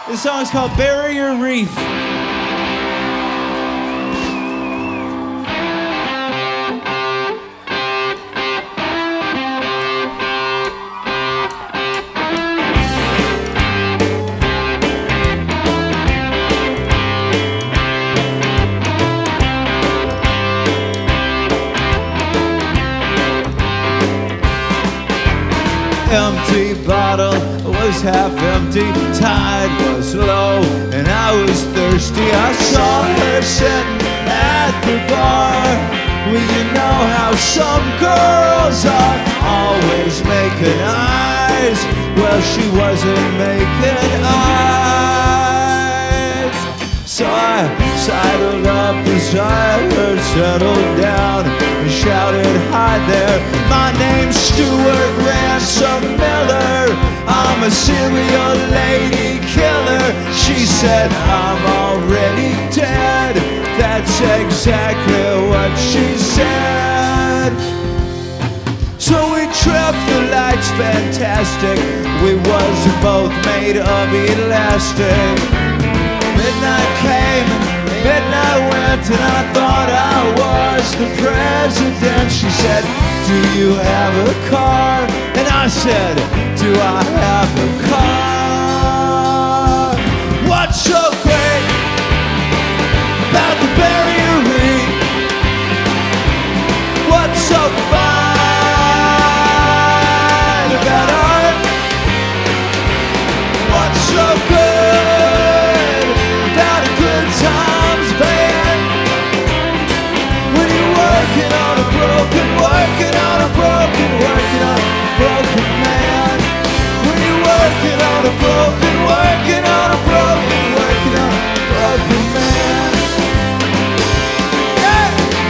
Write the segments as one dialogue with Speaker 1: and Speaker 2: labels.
Speaker 1: This song is called Barrier Reef. Empty bottle was half empty, tide was low, and I was thirsty. I saw her sitting at the bar. Well, you know how some girls are always making eyes. Well, she wasn't making eyes. So I sidled up beside her, settled down, and shouted, "Hi there, my name's Stuart Ransom Miller. I'm a serial lady killer." She said, "I'm already dead." That's exactly what she said. So we tripped, the lights fantastic. We was both made of elastic. Midnight came, midnight went, and I thought I was the president. She said, "Do you have a car?" And I said, "Do I have a car?" What's so great about the Barrier Reef? What's so fine about art? What's so good about a good times band? When you're working on a broken, working on a broken, working on a broken man. When you're working on a broken, working on a broken, working on a broken man. Yeah.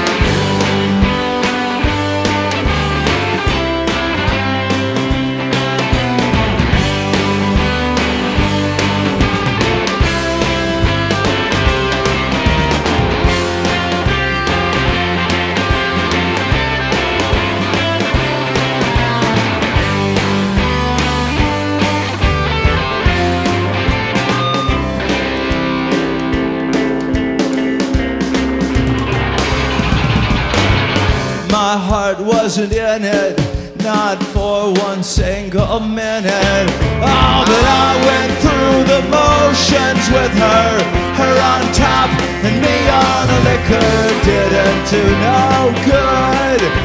Speaker 1: My heart wasn't in it, not for one single minute. Oh, but I went through the motions with her, her on top and me on a liquor. Didn't do no good.